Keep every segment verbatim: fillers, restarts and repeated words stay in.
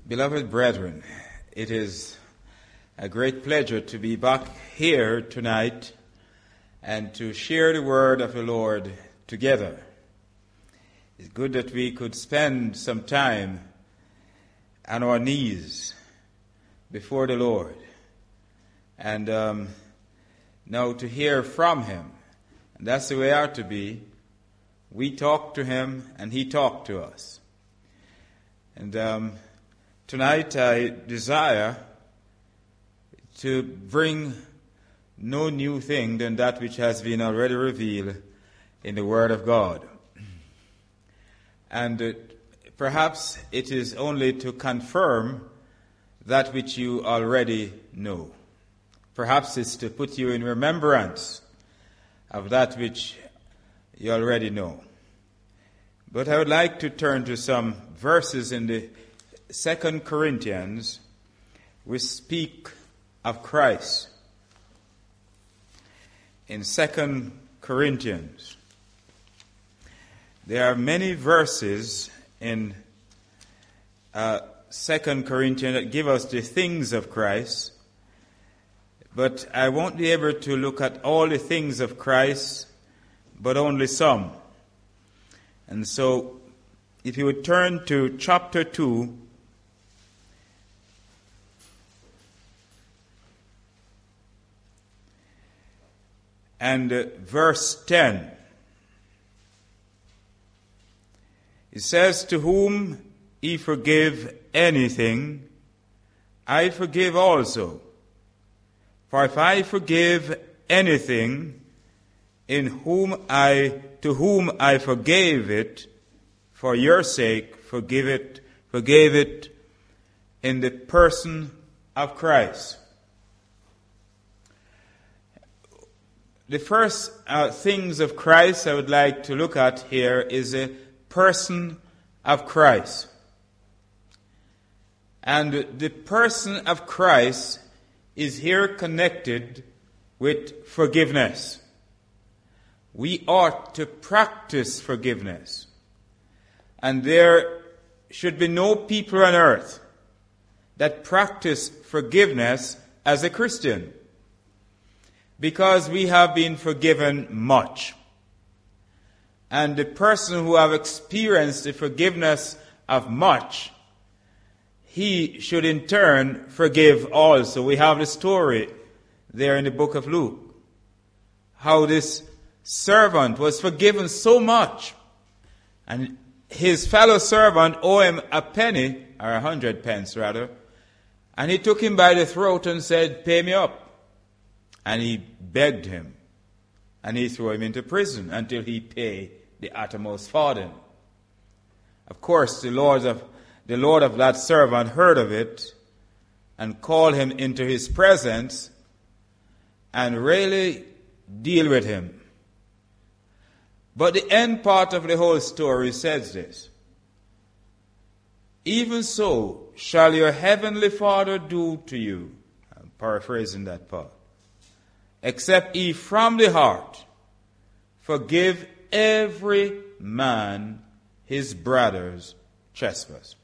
Beloved brethren, it is a great pleasure to be back here tonight and to share the word of the Lord together. It's good that we could spend some time on our knees before the Lord and um, now to hear from Him. And that's the way it ought to be. We talk to Him and He talked to us. And um, tonight I desire to bring no new thing than that which has been already revealed in the Word of God. And uh, perhaps it is only to confirm that which you already know. Perhaps it's to put you in remembrance of that which you already know. But I would like to turn to some verses in the Second Corinthians which speak of Christ. In Second Corinthians, there are many verses in uh, Second Corinthians that give us the things of Christ, but I won't be able to look at all the things of Christ, but only some. And so, if you would turn to chapter two, and uh, verse ten. It says, "To whom ye forgive anything, I forgive also. For if I forgive anything, in whom I to whom I forgave it, for your sake forgive it, forgave it in the person of Christ." The first uh, things of Christ I would like to look at here is the person of Christ. And the person of Christ is here connected with forgiveness. We ought to practice forgiveness. And there should be no people on earth that practice forgiveness as a Christian, because we have been forgiven much. And the person who have experienced the forgiveness of much, he should in turn forgive also. We have the story there in the book of Luke, how this servant was forgiven so much, and his fellow servant owed him a penny, or a hundred pence rather, and he took him by the throat and said, "Pay me up." And he begged him, and he threw him into prison until he paid the uttermost farthing. Of course, the Lord of the Lord of that servant heard of it and called him into his presence and really deal with him. But the end part of the whole story says this: "Even so shall your heavenly Father do to you." I'm paraphrasing that part. "Except ye from the heart forgive every man his brother's trespass."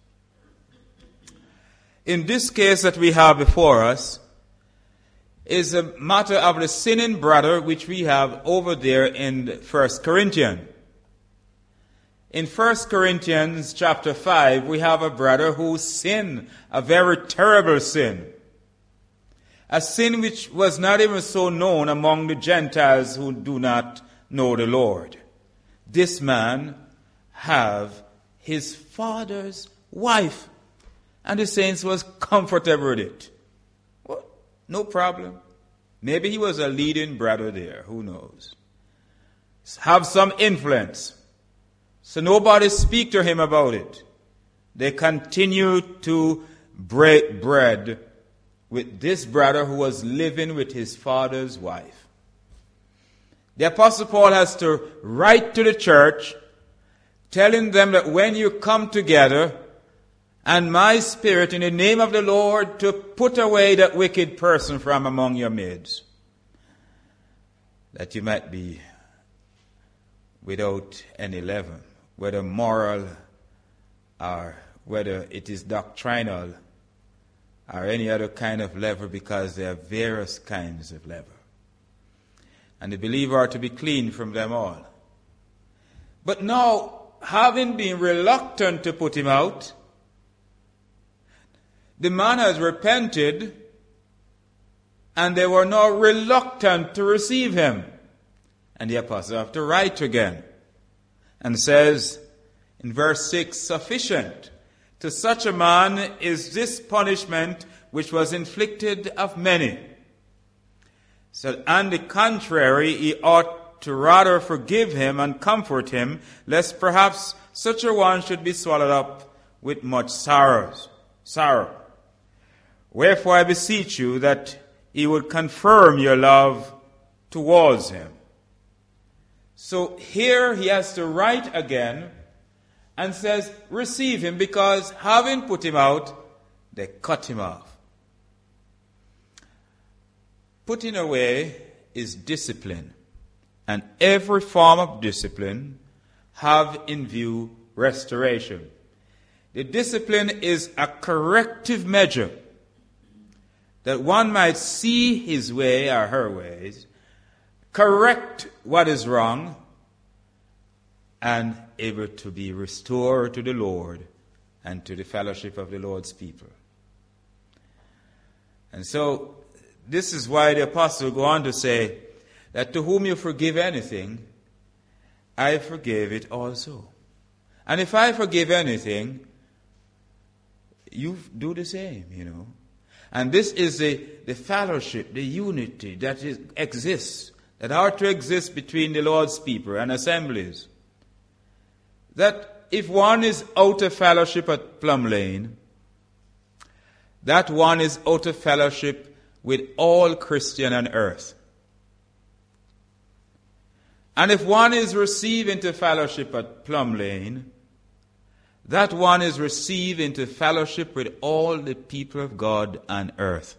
In this case that we have before us is a matter of the sinning brother, which we have over there in First Corinthians. In First Corinthians chapter five, we have a brother who sinned a very terrible sin. A sin which was not even so known among the Gentiles who do not know the Lord. This man have his father's wife, and the saints was comfortable with it. Well, no problem. Maybe he was a leading brother there, who knows. Have some influence. So nobody speak to him about it. They continue to break bread with this brother who was living with his father's wife. The Apostle Paul has to write to the church, telling them that when you come together, and my spirit in the name of the Lord, to put away that wicked person from among your midst, that you might be without any leaven, whether moral or whether it is doctrinal or any other kind of leaven, because there are various kinds of leaven. And the believer are to be clean from them all. But now, having been reluctant to put him out, the man has repented, and they were now reluctant to receive him. And the apostle have to write again, and says in verse six, sufficient to such a man is this punishment which was inflicted of many. So, on the contrary, he ought to rather forgive him and comfort him, lest perhaps such a one should be swallowed up with much sorrows, sorrow. Wherefore I beseech you that he would confirm your love towards him. So here he has to write again and says, receive him, because having put him out, they cut him off. Putting away is discipline, and every form of discipline have in view restoration. The discipline is a corrective measure that one might see his way or her ways, correct what is wrong, and able to be restored to the Lord and to the fellowship of the Lord's people. And so, this is why the apostle go on to say that to whom you forgive anything, I forgive it also. And if I forgive anything, you do the same, you know. And this is the, the fellowship, the unity that is, exists, that ought to exist between the Lord's people and assemblies. That if one is out of fellowship at Plum Lane, that one is out of fellowship with all Christian on earth. And if one is received into fellowship at Plum Lane, that one is received into fellowship with all the people of God on earth.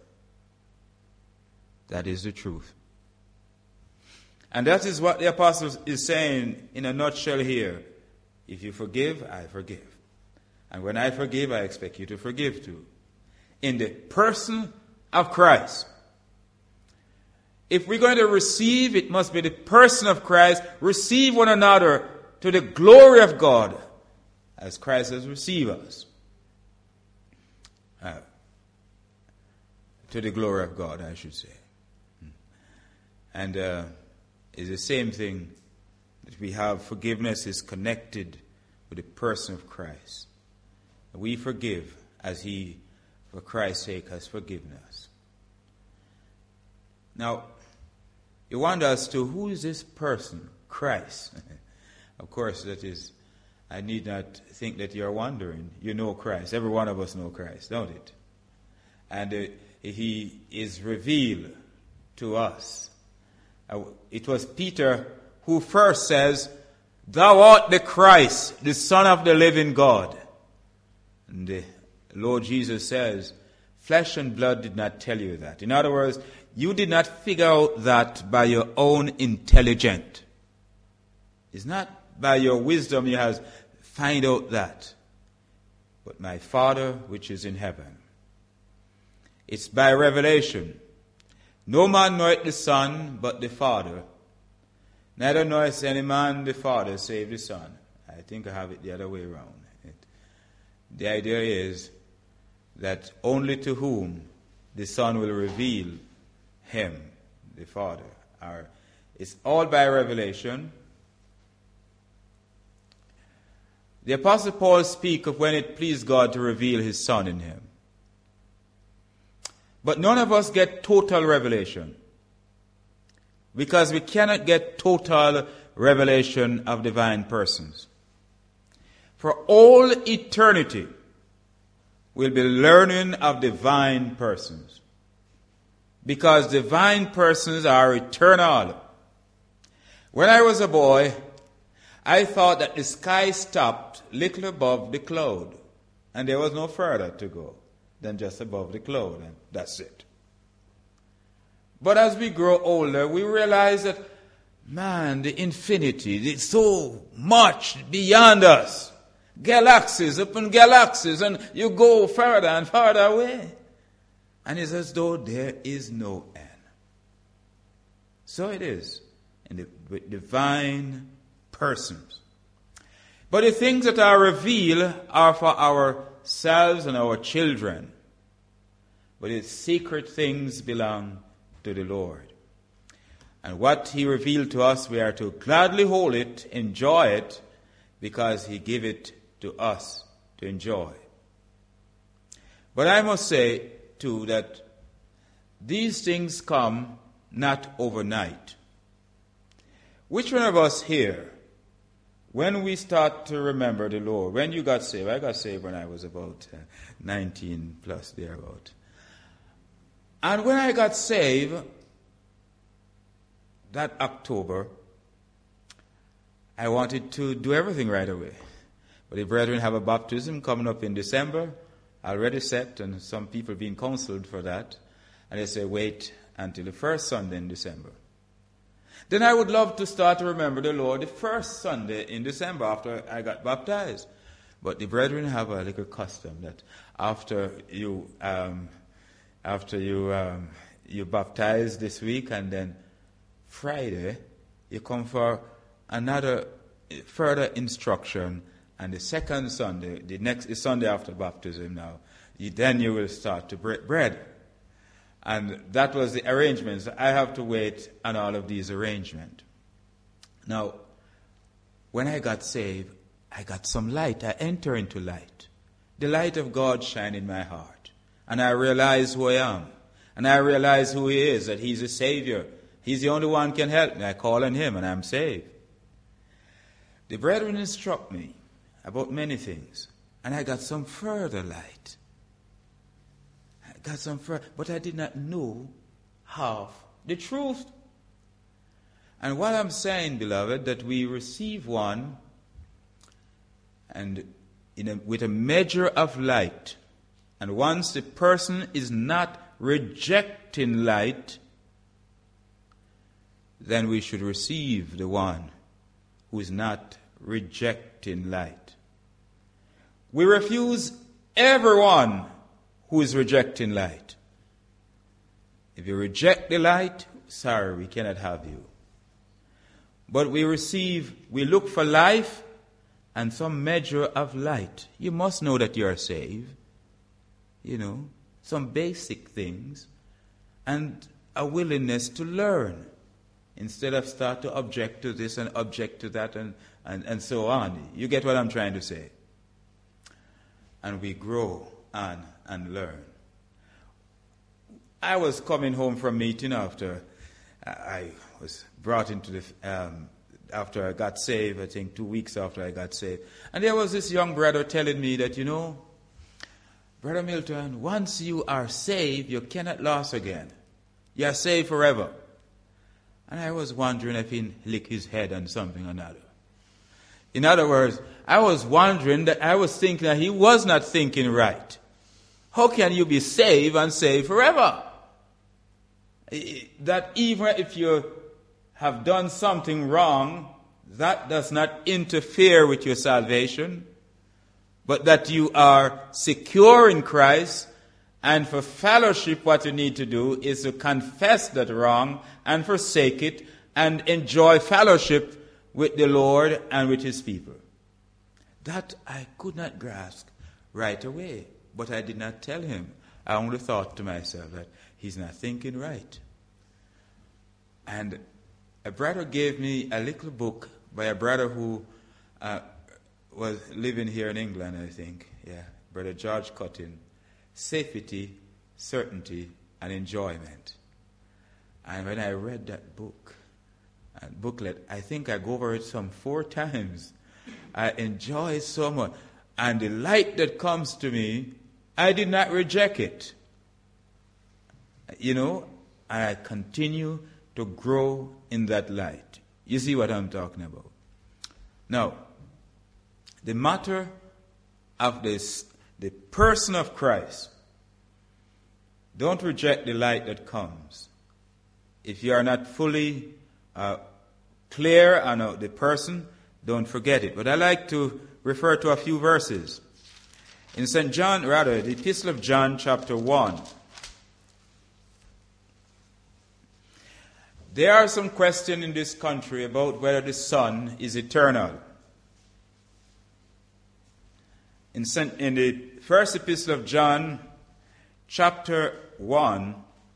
That is the truth. And that is what the apostle is saying in a nutshell here. If you forgive, I forgive. And when I forgive, I expect you to forgive too. In the person of Christ. If we're going to receive, it must be the person of Christ. Receive one another to the glory of God, as Christ has received us. Uh, to the glory of God, I should say. And uh, it's the same thing that we have. Forgiveness is connected with the person of Christ. We forgive as he, for Christ's sake, has forgiven us. Now, you wonder as to who is this person? Christ. Of course, that is, I need not think that you're wondering. You know Christ. Every one of us know Christ, don't it? And uh, he is revealed to us. Uh, it was Peter who first says, "Thou art the Christ, the Son of the living God." And the Lord Jesus says, flesh and blood did not tell you that. In other words, you did not figure out that by your own intelligence. It's not by your wisdom you have find out that. But my Father which is in heaven. It's by revelation. No man knoweth the Son but the Father. Neither knoweth any man the Father save the Son. I think I have it the other way around. It, the idea is that only to whom the Son will reveal him, the Father. Our, it's all by revelation. The Apostle Paul speaks of when it pleased God to reveal his Son in him. But none of us get total revelation, because we cannot get total revelation of divine persons. For all eternity, we'll be learning of divine persons, because divine persons are eternal. When I was a boy, I thought that the sky stopped little above the cloud, and there was no further to go than just above the cloud, and that's it. But as we grow older, we realize that, man, the infinity is so much beyond us. galaxies upon galaxies, and you go further and further away. And it's as though there is no end. So it is in the with divine persons. But the things that are revealed are for ourselves and our children. But the secret things belong to the Lord. And what he revealed to us, we are to gladly hold it, enjoy it, because he gave it to us to enjoy. But I must say, too, that these things come not overnight. Which one of us here, when we start to remember the Lord, when you got saved, I got saved when I was about uh, nineteen plus, thereabout. And when I got saved, that October, I wanted to do everything right away. But the brethren have a baptism coming up in December, already set, and some people being counseled for that. And they say, wait until the first Sunday in December. Then I would love to start to remember the Lord the first Sunday in December after I got baptized. But the brethren have a little custom that after you um, after you um, you baptize this week, and then Friday you come for another further instruction, and the second Sunday, the next the Sunday after baptism now, you, then you will start to break bread. And that was the arrangements. I have to wait on all of these arrangements. Now, when I got saved, I got some light. I enter into light. The light of God shine in my heart. And I realize who I am. And I realize who he is, that he's a Savior. He's the only one who can help me. I call on him and I'm saved. The brethren instruct me about many things. And I got some further light. I got some further, but I did not know half the truth. And what I'm saying, beloved, that we receive one and in a, with a measure of light. And once the person is not rejecting light, then we should receive the one who is not rejecting light. We refuse everyone who is rejecting light. If you reject the light, sorry, we cannot have you. But we receive, we look for life and some measure of light. You must know that you are saved. You know, some basic things. And a willingness to learn. Instead of start to object to this and object to that and, and, and so on. You get what I'm trying to say? And we grow on and learn. I was coming home from meeting after I was brought into the, um, after I got saved, I think two weeks after I got saved. And there was this young brother telling me that, you know, Brother Milton, once you are saved, you cannot lose again. You are saved forever. And I was wondering if he'd lick his head on something or another. In other words, I was wondering that I was thinking that he was not thinking right. How can you be saved and saved forever? That even if you have done something wrong, that does not interfere with your salvation, but that you are secure in Christ, and for fellowship what you need to do is to confess that wrong and forsake it and enjoy fellowship with the Lord and with his people. That I could not grasp right away, but I did not tell him. I only thought to myself that he's not thinking right. And a brother gave me a little book by a brother who uh, was living here in England, I think. Yeah, Brother George Cutting. Safety, Certainty, and Enjoyment. And when I read that book, and booklet, I think I go over it some four times. I enjoy it so much. And the light that comes to me, I did not reject it. You know, and I continue to grow in that light. You see what I'm talking about? Now, the matter of this, the person of Christ, don't reject the light that comes. If you are not fully uh, clear on uh, the person, don't forget it. But I like to refer to a few verses. In Saint John, rather, the Epistle of John, chapter one. There are some questions in this country about whether the Son is eternal. In, Saint, in the first Epistle of John, chapter one,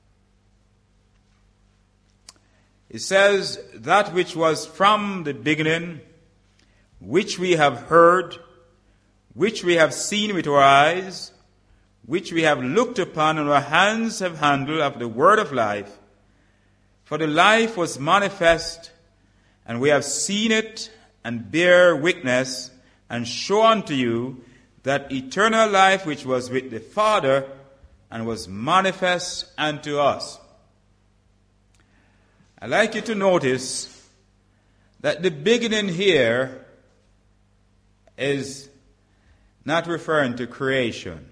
it says, that which was from the beginning, which we have heard, which we have seen with our eyes, which we have looked upon and our hands have handled of the word of life. For the life was manifest, and we have seen it, and bear witness, and show unto you that eternal life which was with the Father, and was manifest unto us. I'd like you to notice that the beginning here is not referring to creation.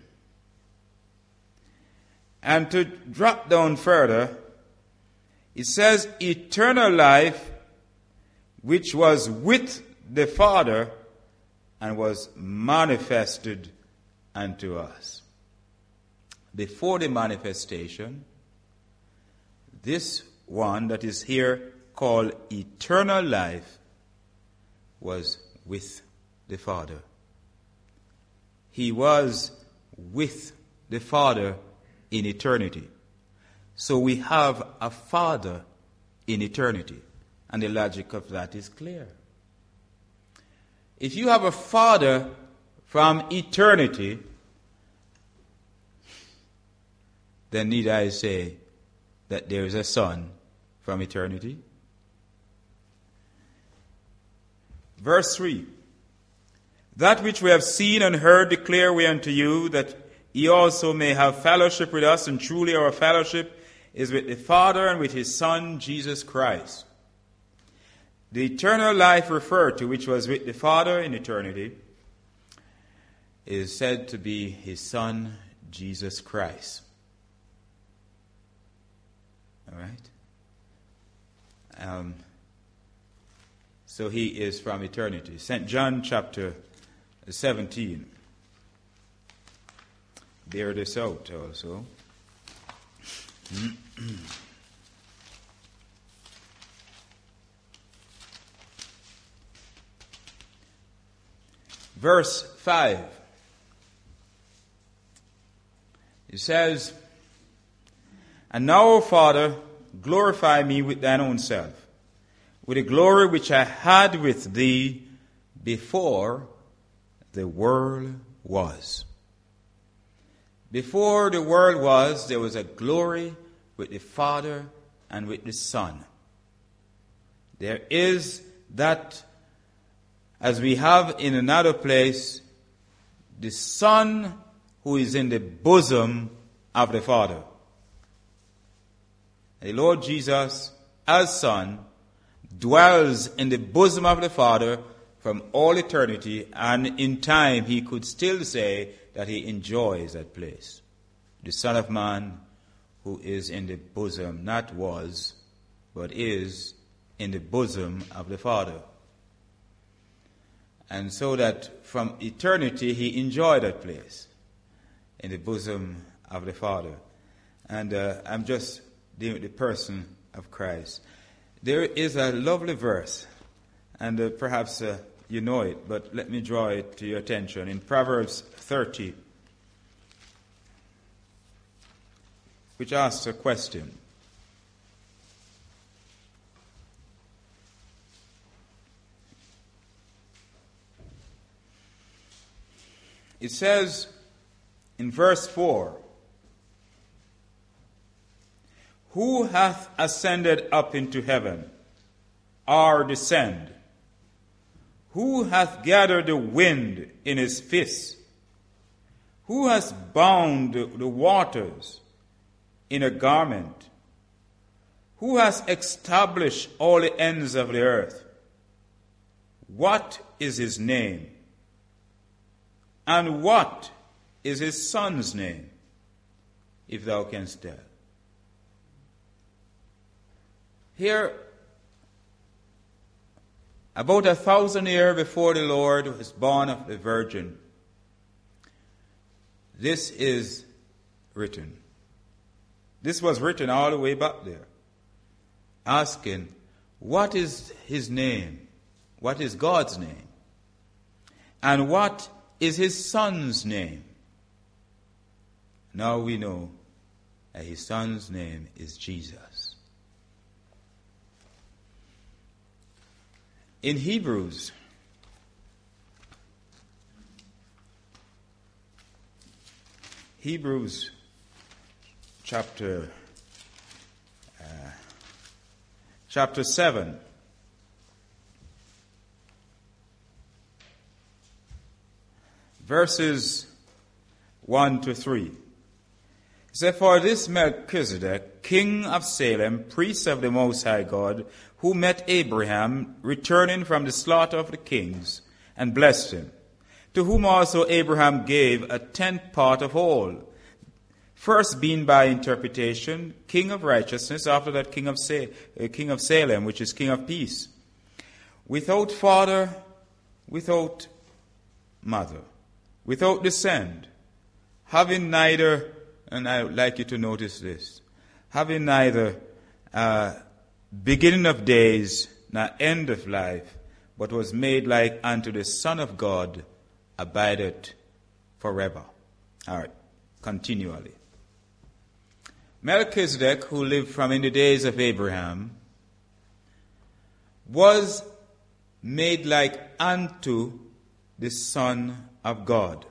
And to drop down further, it says eternal life which was with the Father and was manifested unto us. Before the manifestation, this one that is here called eternal life was with the Father. He was with the Father in eternity. So we have a Father in eternity. And the logic of that is clear. If you have a Father from eternity, then need I say that there is a Son from eternity? Verse three. That which we have seen and heard declare we unto you, that ye also may have fellowship with us, and truly our fellowship is with the Father and with his Son, Jesus Christ. The eternal life referred to, which was with the Father in eternity, is said to be his Son, Jesus Christ. All right? Um, so he is from eternity. Saint John chapter seventeen. Bear this out also. Verse five. It says, And now, O Father, glorify me with thine own self, with the glory which I had with thee before the world was. Before the world was, there was a glory with the Father and with the Son. There is that, as we have in another place, the Son who is in the bosom of the Father. The Lord Jesus, as Son, dwells in the bosom of the Father from all eternity, and in time he could still say that he enjoys that place. The Son of Man who is in the bosom, not was, but is in the bosom of the Father. And so that from eternity he enjoyed that place in the bosom of the Father. And uh, I'm just dealing with the person of Christ. There is a lovely verse, and uh, perhaps uh, you know it, but let me draw it to your attention. In Proverbs thirty, which asks a question. It says in verse four, Who hath ascended up into heaven, or descend? Who hath gathered the wind in his fist? Who has bound the waters in a garment? Who has established all the ends of the earth? What is his name? And what is his son's name, if thou canst tell? Here, about a thousand years before the Lord was born of the Virgin, this is written. This was written all the way back there, asking, what is his name? What is God's name? And what is his son's name? Now we know that his son's name is Jesus. In Hebrews, Hebrews chapter uh, chapter seven, verses one to three. It says, for this Melchizedek, king of Salem, priest of the Most High God, who met Abraham returning from the slaughter of the kings, and blessed him, to whom also Abraham gave a tenth part of all, first being by interpretation king of righteousness, after that king of, Sa- uh, king of Salem, which is king of peace, without father, without mother, without descent, having neither, and I would like you to notice this, having neither uh, beginning of days nor end of life, but was made like unto the Son of God, abideth forever. All right, continually. Melchizedek, who lived from in the days of Abraham, was made like unto the Son of God.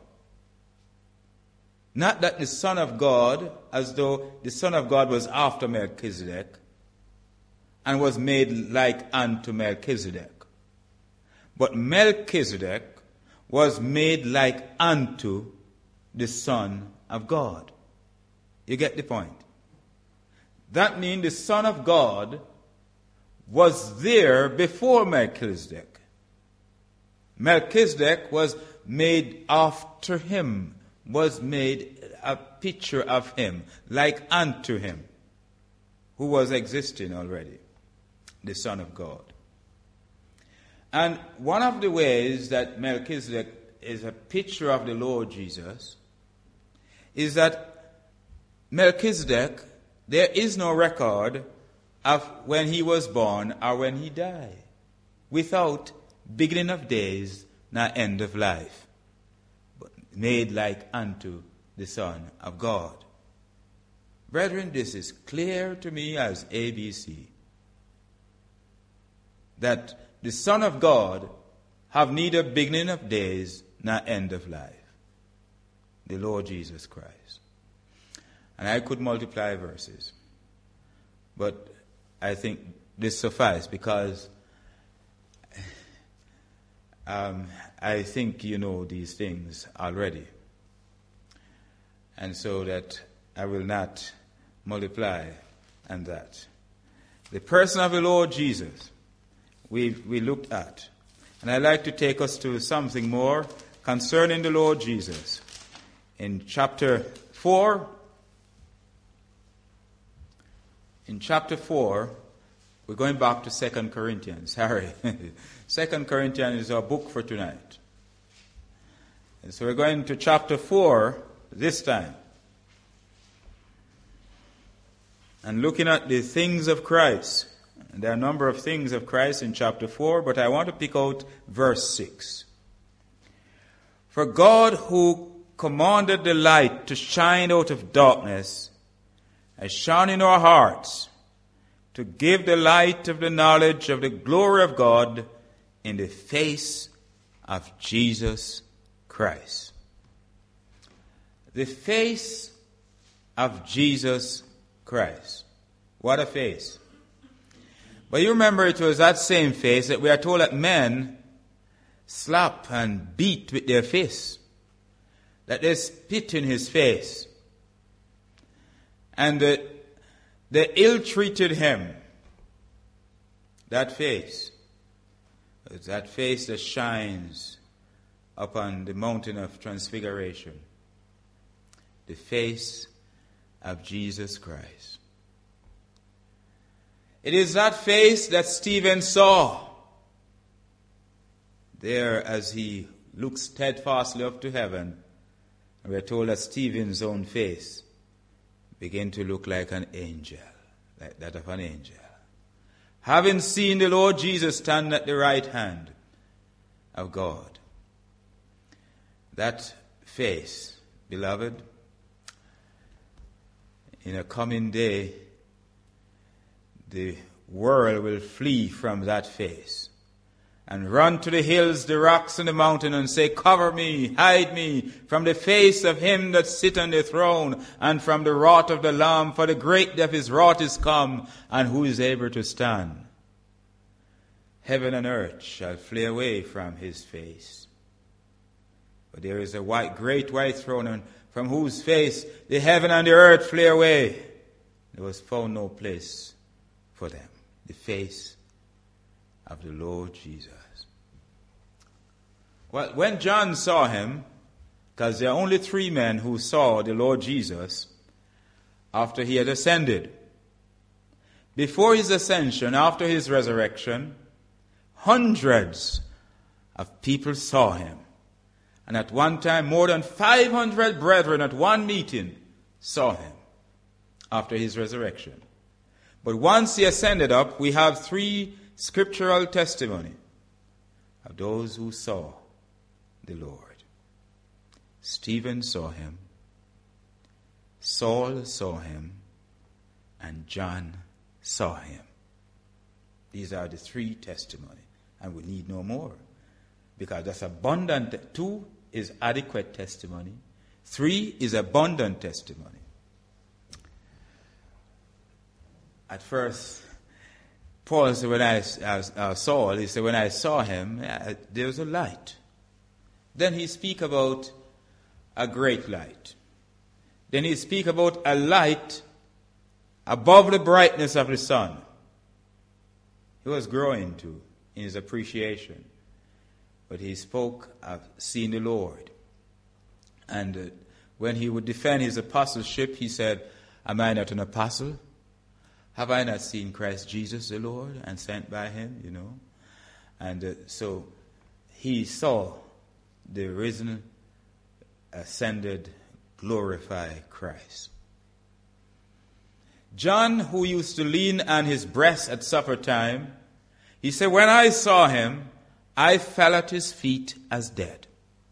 Not that the Son of God, as though the Son of God was after Melchizedek, and was made like unto Melchizedek. But Melchizedek was made like unto the Son of God. You get the point? That means the Son of God was there before Melchizedek. Melchizedek was made after him, was made a picture of him, like unto him, who was existing already, the Son of God. And one of the ways that Melchizedek is a picture of the Lord Jesus is that Melchizedek, there is no record of when he was born or when he died, without beginning of days nor end of life, but made like unto the Son of God. Brethren, this is clear to me as A B C, that the Son of God have neither beginning of days nor end of life, the Lord Jesus Christ. And I could multiply verses, but I think this suffices because um, I think you know these things already. And so that I will not multiply on that. The person of the Lord Jesus we we looked at. And I'd like to take us to something more concerning the Lord Jesus. In chapter four, in chapter four, we're going back to Second Corinthians. Sorry. Second Corinthians is our book for tonight. And so we're going to chapter four this time. And looking at the things of Christ. And there are a number of things of Christ in chapter four, but I want to pick out verse six. For God, who commanded the light to shine out of darkness, has shone in our hearts to give the light of the knowledge of the glory of God in the face of Jesus Christ. The face of Jesus Christ. What a face. But you remember it was that same face that we are told that men slap and beat with their fists. That they spit in his face. And that they ill-treated him. That face. It's that face that shines upon the mountain of transfiguration. The face of Jesus Christ. It is that face that Stephen saw there as he looks steadfastly up to heaven, we are told that Stephen's own face began to look like an angel, like that of an angel. Having seen the Lord Jesus stand at the right hand of God. That face, beloved, in a coming day, the world will flee from that face and run to the hills, the rocks, and the mountain and say, cover me, hide me from the face of him that sit on the throne and from the wrath of the Lamb, for the great day of his wrath is come, and who is able to stand? Heaven and earth shall flee away from his face. But there is a white, great white throne, and from whose face the heaven and the earth flee away. There was found no place for them. The face of the Lord Jesus. Well, when John saw him, because there are only three men who saw the Lord Jesus after he had ascended. Before his ascension, after his resurrection, hundreds of people saw him. And at one time, more than five hundred brethren at one meeting saw him after his resurrection. But once he ascended up, we have three scriptural testimony of those who saw the Lord. Stephen saw him, Saul saw him, and John saw him. These are the three testimony, and we need no more, because that's abundant. Two is adequate testimony. Three is abundant testimony. At first, Paul said, when I uh, uh, Saul, he said, when I saw him, uh, there was a light. Then he speak about a great light. Then he speak about a light above the brightness of the sun. He was growing too in his appreciation. But he spoke of seeing the Lord. And uh, when he would defend his apostleship, he said, am I not an apostle? Have I not seen Christ Jesus the Lord and sent by him, you know? And uh, so he saw the risen, ascended, glorified Christ. John, who used to lean on his breast at supper time, he said, when I saw him, I fell at his feet as dead.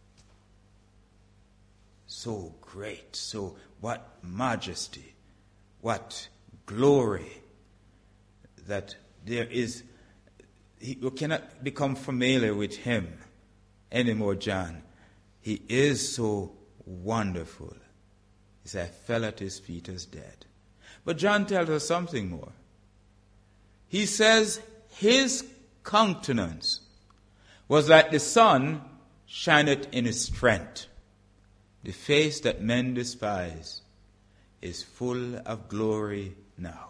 So great, so what majesty, what glory, that there is, you cannot become familiar with him anymore, John. He is so wonderful. He said, I fell at his feet as dead. But John tells us something more. He says, his countenance was like the sun shineth in his strength. The face that men despise is full of glory now.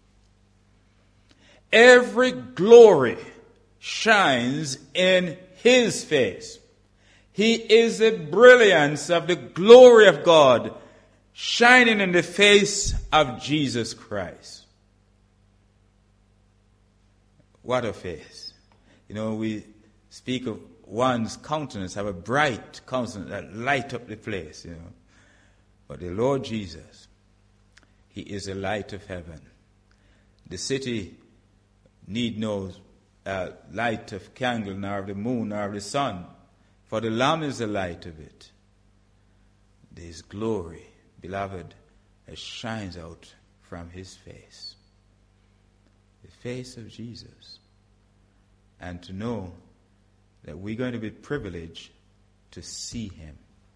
Every glory shines in his face. He is the brilliance of the glory of God shining in the face of Jesus Christ. What a face. You know, we speak of one's countenance, have a bright countenance that light up the place, you know. But the Lord Jesus, he is the light of heaven. The city need no uh, light of candle, nor of the moon, nor of the sun, for the Lamb is the light of it. There is glory, beloved, that shines out from his face. The face of Jesus. And to know that we're going to be privileged to see him.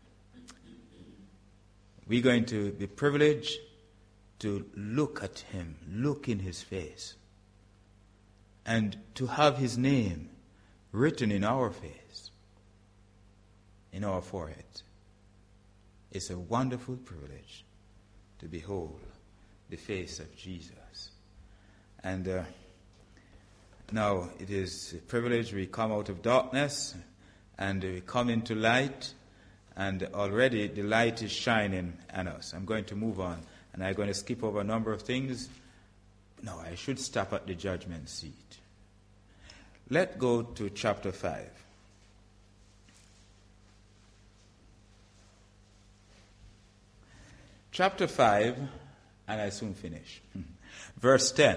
We're going to be privileged to look at him, look in his face, and to have his name written in our face, in our foreheads. It's a wonderful privilege to behold the face of Jesus. And uh, now it is a privilege we come out of darkness and we come into light, and already the light is shining on us. I'm going to move on, and I'm going to skip over a number of things. No, I should stop at the judgment seat. Let's go to chapter five. chapter five, and I soon finish. Verse ten.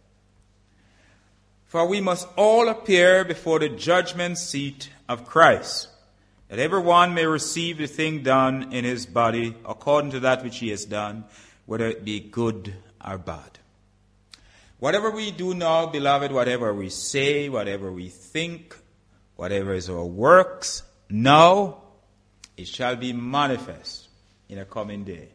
For we must all appear before the judgment seat of Christ, that every one may receive the thing done in his body according to that which he has done, whether it be good or bad. Whatever we do now, beloved, whatever we say, whatever we think, whatever is our works, now it shall be manifest in a coming day.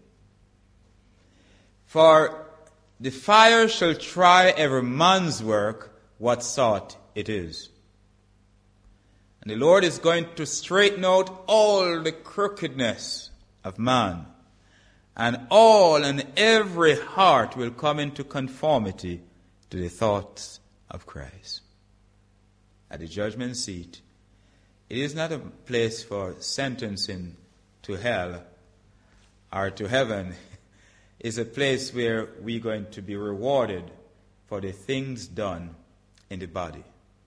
For the fire shall try every man's work, what sort it is. And the Lord is going to straighten out all the crookedness of man, and all and every heart will come into conformity to the thoughts of Christ. At the judgment seat, it is not a place for sentencing to hell or to heaven. It's a place where we're going to be rewarded for the things done in the body.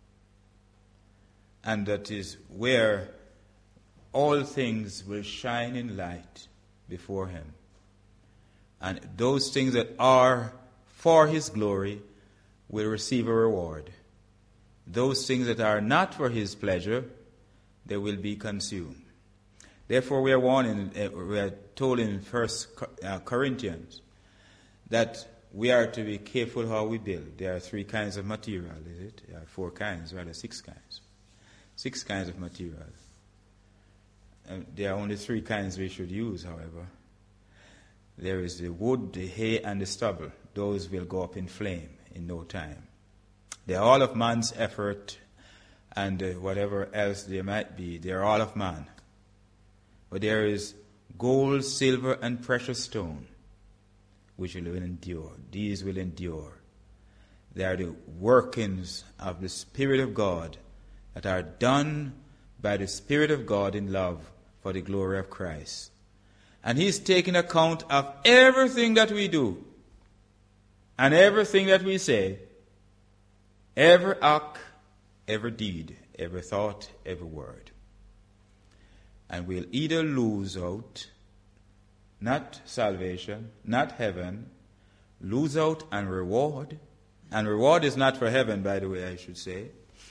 And that is where all things will shine in light before him. And those things that are for his glory will receive a reward. Those things that are not for his pleasure, they will be consumed. Therefore we are warned, we are told in First Corinthians that we are to be careful how we build. There are three kinds of material, is it? There are four kinds, rather six kinds. Six kinds of material. And there are only three kinds we should use, however. There is the wood, the hay, and the stubble. Those will go up in flame in no time. They are all of man's effort, and uh, whatever else there might be, they are all of man. But there is gold, silver, and precious stone, which will endure. These will endure. They are the workings of the Spirit of God that are done by the Spirit of God in love for the glory of Christ. And he's taking account of everything that we do and everything that we say, every act, every deed, every thought, every word. And we'll either lose out, not salvation, not heaven, lose out and reward. And reward is not for heaven, by the way, I should say.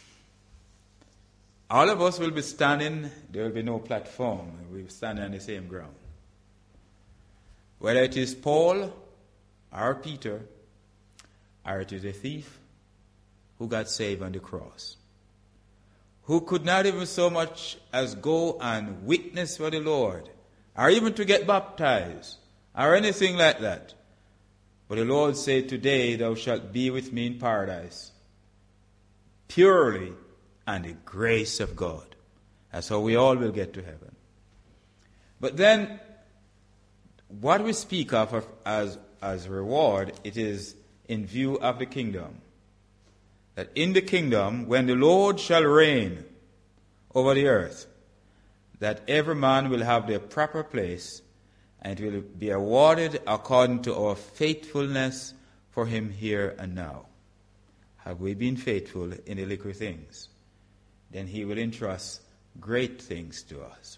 All of us will be standing, there will be no platform. We'll stand on the same ground. Whether it is Paul or Peter, or it is a thief who got saved on the cross, who could not even so much as go and witness for the Lord, or even to get baptized, or anything like that. But the Lord said, today thou shalt be with me in paradise, purely and the grace of God. That's how we all will get to heaven. But then, what we speak of as, as reward, it is in view of the kingdom. That in the kingdom, when the Lord shall reign over the earth, that every man will have their proper place, and it will be awarded according to our faithfulness for him here and now. Have we been faithful in the little things? Then he will entrust great things to us.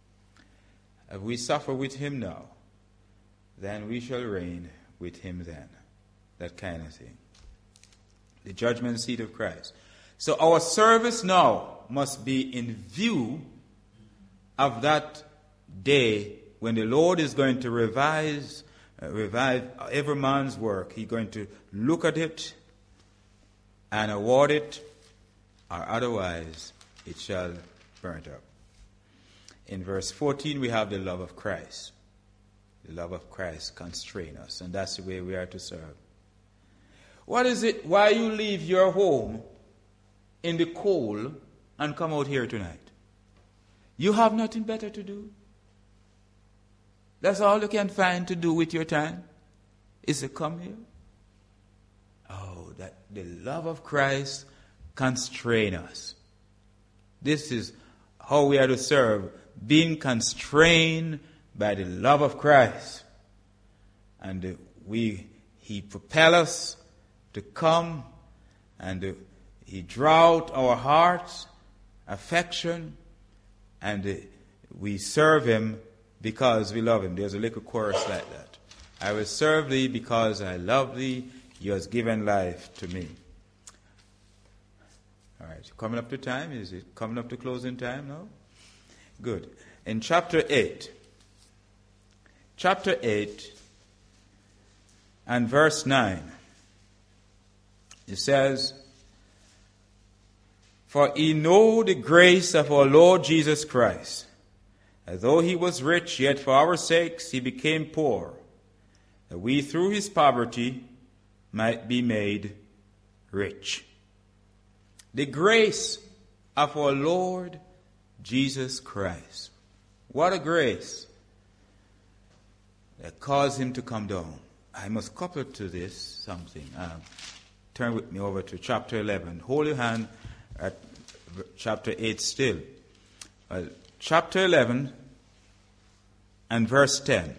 If we suffer with him now, then we shall reign with him then. That kind of thing. The judgment seat of Christ. So our service now must be in view of that day when the Lord is going to revise, uh, revive every man's work. He's going to look at it and award it, or otherwise it shall burn up. In verse fourteen we have the love of Christ. The love of Christ constrain us, and that's the way we are to serve. What is it, why you leave your home in the cold and come out here tonight? You have nothing better to do? That's all you can find to do with your time, is to come here? Oh, that the love of Christ constrain us. This is how we are to serve, being constrained by the love of Christ. And we, he propel us to come, and he draw out our hearts, affection, and we serve him because we love him. There's a little chorus like that. I will serve thee because I love thee. He has given life to me. All right, coming up to time. Is it coming up to closing time now? Good. In chapter eight, chapter eight and verse nine, it says, for ye know the grace of our Lord Jesus Christ, as though he was rich, yet for our sakes he became poor, that we through his poverty might be made rich. The grace of our Lord Jesus Christ. What a grace that caused him to come down. I must couple to this something. Um, turn with me over to chapter eleven. Hold your hand at chapter eight still. Well, chapter eleven and verse ten.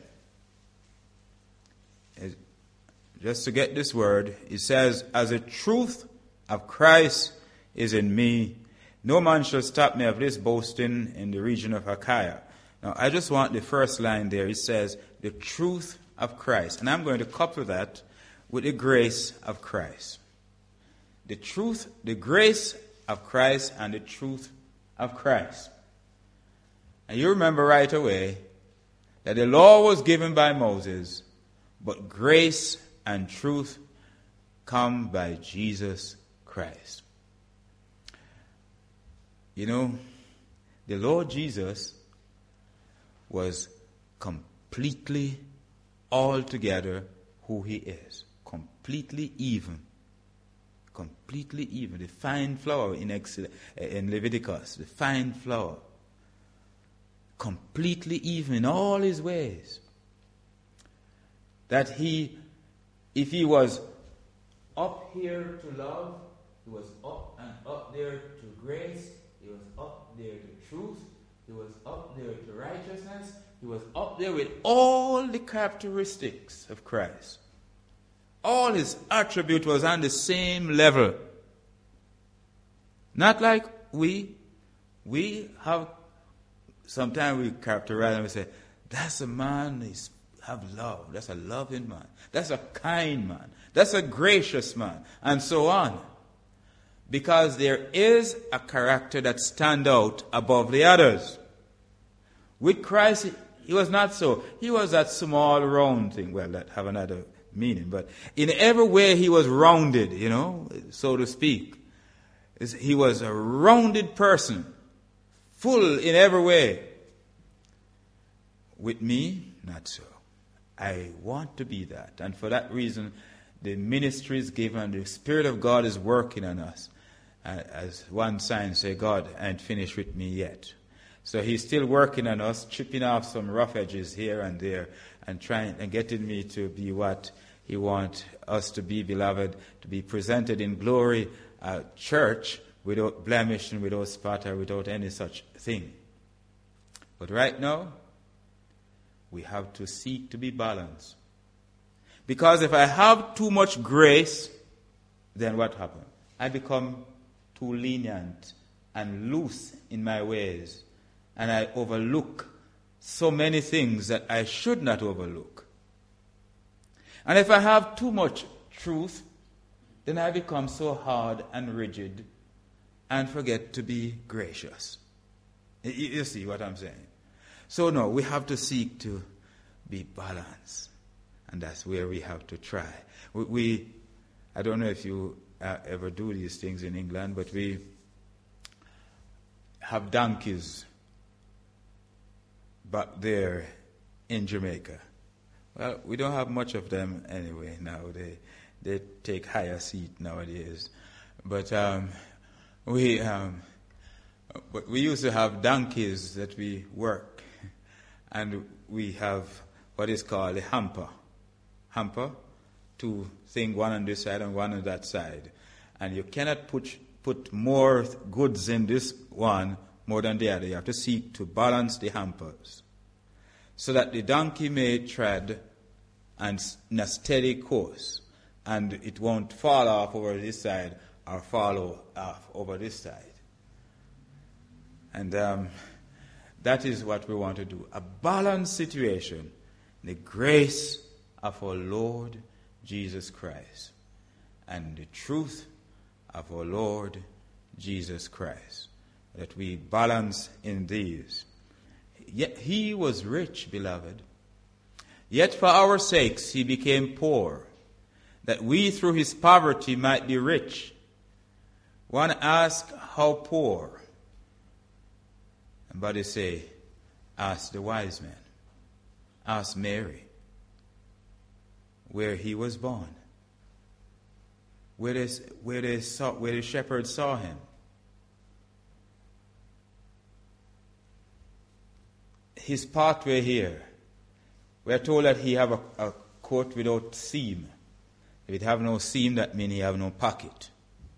Just to get this word, it says, as the truth of Christ is in me, no man shall stop me of this boasting in the region of Achaia. Now, I just want the first line there. It says, the truth of Christ. And I'm going to couple that with the grace of Christ. The truth, the grace of Christ and the truth of Christ. And you remember right away that the law was given by Moses, but grace and truth come by Jesus Christ. You know, the Lord Jesus was completely, altogether who he is. Completely even. Completely even. The fine flour in, Ex- in Leviticus. The fine flour. Completely even in all his ways. That he, if he was up here to love, he was up and up there to grace, he was up there to truth, he was up there to righteousness, he was up there with all the characteristics of Christ. All his attribute was on the same level. Not like we, we have, sometimes we characterize and we say, that's a man who's have love. That's a loving man. That's a kind man. That's a gracious man. And so on. Because there is a character that stands out above the others. With Christ, he was not so. He was that small round thing. Well, that have another meaning. But in every way he was rounded, you know, so to speak. He was a rounded person. Full in every way. With me, not so. I want to be that. And for that reason, the ministry is given, the Spirit of God is working on us. Uh, as one sign say, God ain't finished with me yet. So he's still working on us, chipping off some rough edges here and there, and trying and getting me to be what he wants us to be, beloved, to be presented in glory, a church without blemish and without spot or without any such thing. But right now, we have to seek to be balanced. Because if I have too much grace, then what happens? I become too lenient and loose in my ways. And I overlook so many things that I should not overlook. And if I have too much truth, then I become so hard and rigid and forget to be gracious. You see what I'm saying? So no, we have to seek to be balanced. And that's where we have to try. We, we I don't know if you uh, ever do these things in England, but we have donkeys back there in Jamaica. Well, we don't have much of them anyway now. They they take higher seat nowadays. But um, we um, but we used to have donkeys that we work. And we have what is called a hamper. Hamper, two things, one on this side and one on that side. And you cannot put put more goods in this one more than the other. You have to seek to balance the hampers so that the donkey may tread and in a steady course, and it won't fall off over this side or follow off over this side. And um, That is what we want to do. A balanced situation. The grace of our Lord Jesus Christ and the truth of our Lord Jesus Christ. That we balance in these. Yet he was rich, beloved. Yet for our sakes he became poor, that we through his poverty might be rich. One asks, how poor? And but they say, ask the wise men. Ask Mary, where he was born. Where, they, where, they saw, where the shepherds saw him. His pathway here. We are told that he have a, a coat without seam. If it have no seam, that means he have no pocket.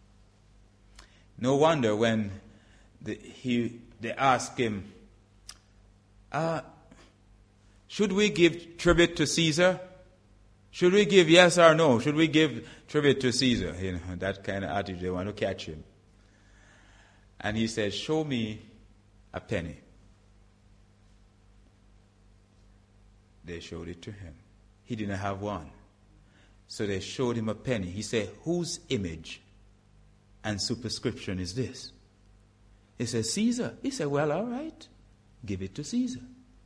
No wonder when the, he they ask him, uh, should we give tribute to Caesar? Should we give yes or no? Should we give tribute to Caesar? You know, that kind of attitude, they want to catch him. And he says, show me a penny. They showed it to him. He didn't have one. So they showed him a penny. He said, whose image and superscription is this? He said, Caesar. He said, well, all right. Give it to Caesar.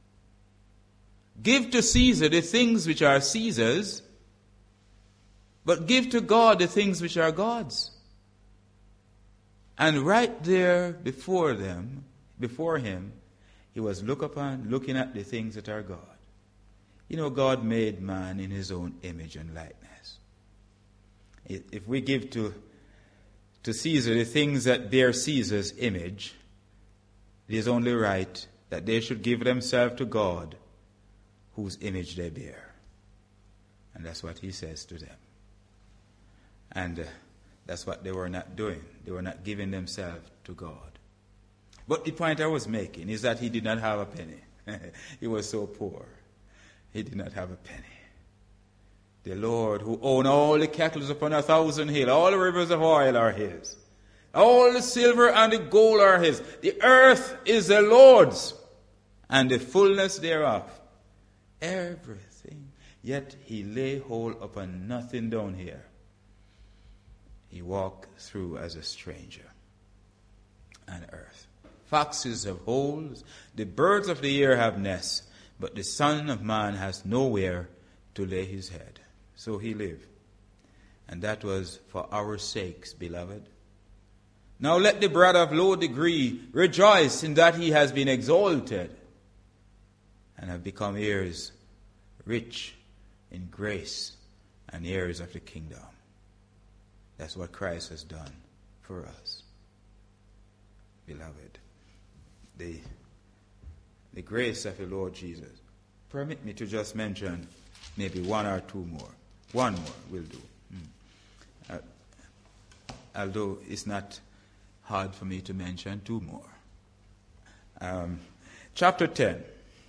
Give to Caesar the things which are Caesar's, but give to God the things which are God's. And right there before them, before him, he was look upon, looking at the things that are God. You know, God made man in his own image and likeness. If we give to, to Caesar the things that bear Caesar's image, it is only right that they should give themselves to God, whose image they bear. And that's what he says to them. And uh, that's what they were not doing. They were not giving themselves to God. But the point I was making is that he did not have a penny. He was so poor. He did not have a penny. The Lord, who owned all the cattle upon a thousand hills, all the rivers of oil are his. All the silver and the gold are his. The earth is the Lord's, and the fullness thereof. Everything. Yet he lay hold upon nothing down here. He walked through as a stranger on earth. Foxes have holes, the birds of the air have nests, but the Son of Man has nowhere to lay his head. So he lived. And that was for our sakes, beloved. Now let the brother of low degree rejoice in that he has been exalted and have become heirs rich in grace and heirs of the kingdom. That's what Christ has done for us. Beloved, the The grace of the Lord Jesus. Permit me to just mention maybe one or two more. One more will do. Mm. Uh, although it's not hard for me to mention two more. Um, chapter ten.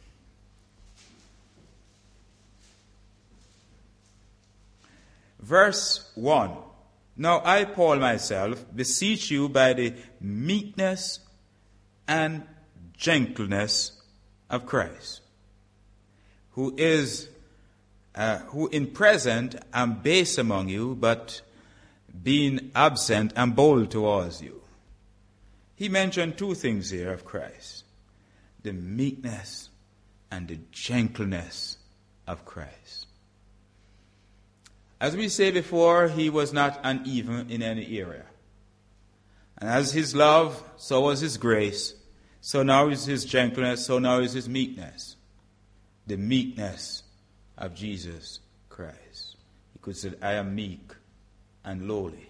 Verse one. Now I, Paul myself, beseech you by the meekness and gentleness of Christ, who is, uh, who in present am base among you, but being absent am bold towards you. He mentioned two things here of Christ: the meekness and the gentleness of Christ. As we say before, he was not uneven in any area. And as his love, so was his grace. So now is his gentleness, so now is his meekness. The meekness of Jesus Christ. He could say, I am meek and lowly.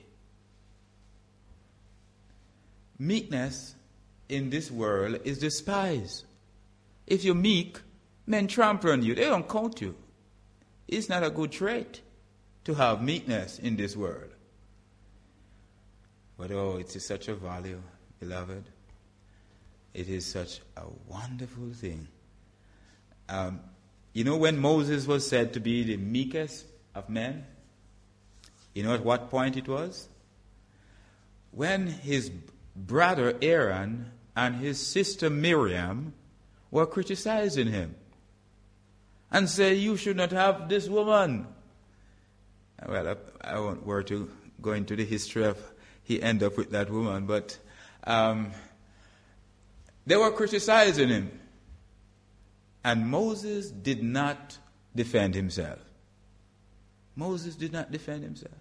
Meekness in this world is despised. If you're meek, men trample on you. They don't count you. It's not a good trait to have meekness in this world. But oh, it is such a value, beloved. It is such a wonderful thing. Um, you know, when Moses was said to be the meekest of men, you know at what point it was? When his brother Aaron and his sister Miriam were criticizing him and say, you should not have this woman. Well, I, I won't worry to go into the history of he ended up with that woman, but um, they were criticizing him. And Moses did not defend himself. Moses did not defend himself.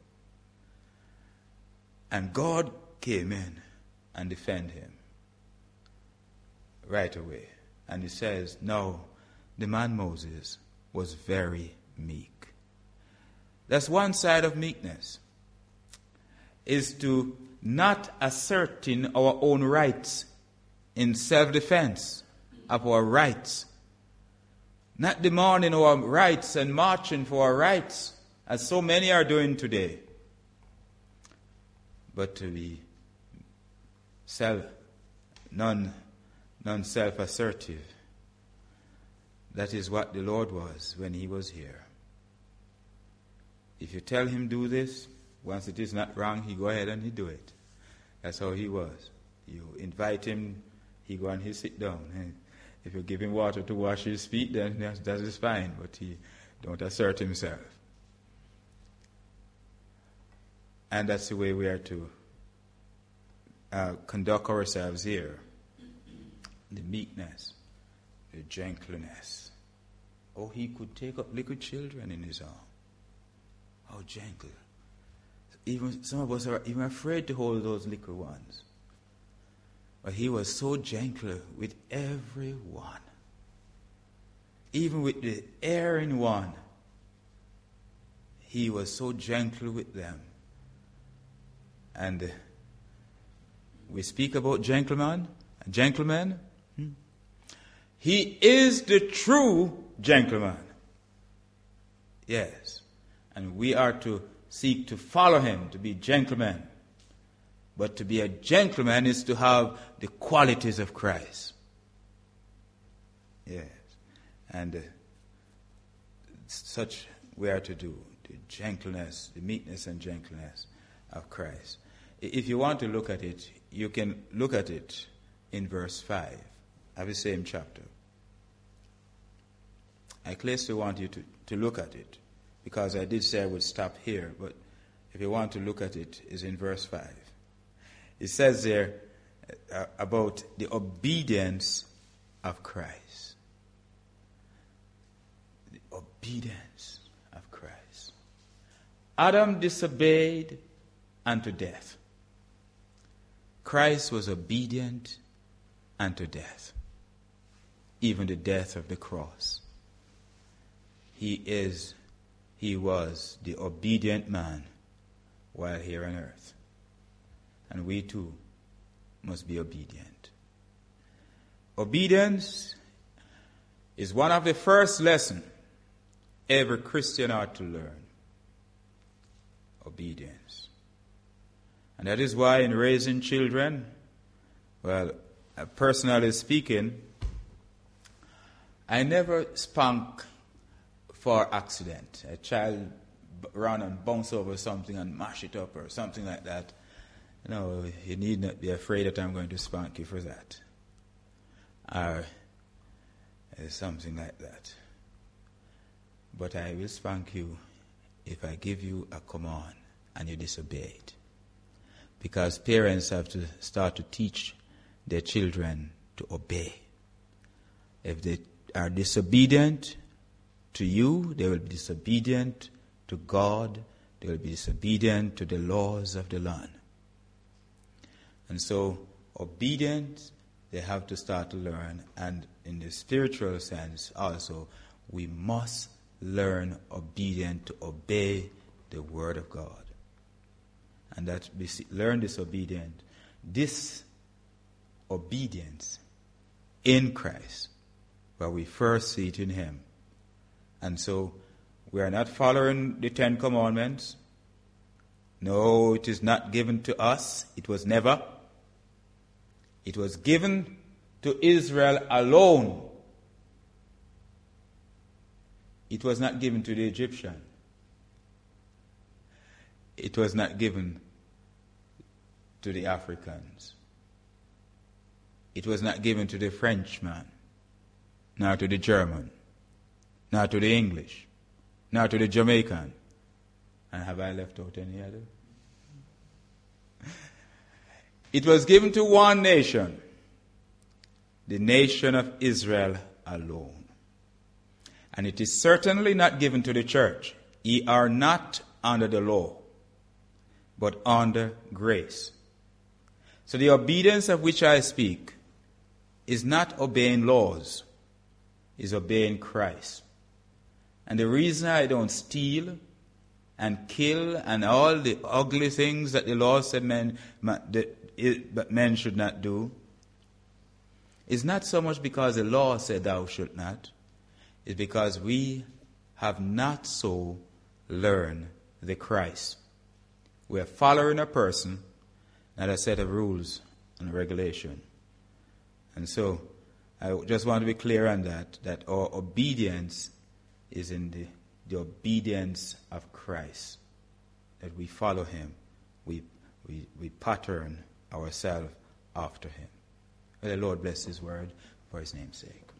And God came in and defended him right away. And he says, no, the man Moses was very meek. That's one side of meekness, is to not asserting our own rights in self-defense of our rights. Not demanding our rights and marching for our rights, as so many are doing today. But to be self, non, non-self-assertive. That is what the Lord was when he was here. If you tell him do this, once it is not wrong, he go ahead and he do it. That's how he was. You invite him, he go and he sit down. And if you give him water to wash his feet, then that, that is fine, but he don't assert himself. And that's the way we are to uh, conduct ourselves here. The meekness, the gentleness. Oh, he could take up little children in his arm. How gentle. Even some of us are even afraid to hold those little ones. But he was so gentle with everyone. Even with the erring one. He was so gentle with them. And uh, we speak about gentleman, gentleman. Hmm? He is the true gentleman. Yes. And we are to seek to follow him, to be gentlemen. But to be a gentleman is to have the qualities of Christ. Yes. And uh, such we are to do. The gentleness, the meekness and gentleness of Christ. If you want to look at it, you can look at it in verse five of the same chapter. I clearly want you to, to look at it, because I did say I would stop here, but if you want to look at it, it's in verse five. It says there uh, about the obedience of Christ. The obedience of Christ. Adam disobeyed unto death. Christ was obedient unto death, even the death of the cross. He is, he was the obedient man while here on earth. And we too must be obedient. Obedience is one of the first lessons every Christian ought to learn. Obedience. And that is why in raising children, well, personally speaking, I never spank for accident. A child run and bounce over something and mash it up or something like that. No, you need not be afraid that I'm going to spank you for that. Or something like that. But I will spank you if I give you a command and you disobey it. Because parents have to start to teach their children to obey. If they are disobedient to you, they will be disobedient to God. They will be disobedient to the laws of the land. And so, obedience, they have to start to learn. And in the spiritual sense also, we must learn obedient to obey the word of God. And that we learn disobedient, this obedience in Christ, where we first see it in him. And so, we are not following the Ten Commandments. No, it is not given to us. It was never. It was given to Israel alone. It was not given to the Egyptian. It was not given to the Africans. It was not given to the Frenchman. nor to the German, nor to the English, nor to the Jamaican. And have I left out any other? It was given to one nation, the nation of Israel alone. And it is certainly not given to the church. Ye are not under the law, but under grace. So the obedience of which I speak is not obeying laws, is obeying Christ. And the reason I don't steal and kill and all the ugly things that the law said men, that men should not do is not so much because the law said thou should not. It's because we have not so learned the Christ. We are following a person, not a set of rules and regulation. And so I just want to be clear on that, that our obedience is in the, the obedience of Christ. That we follow him. We, we, we pattern ourselves after him. May the Lord bless his word for his name's sake.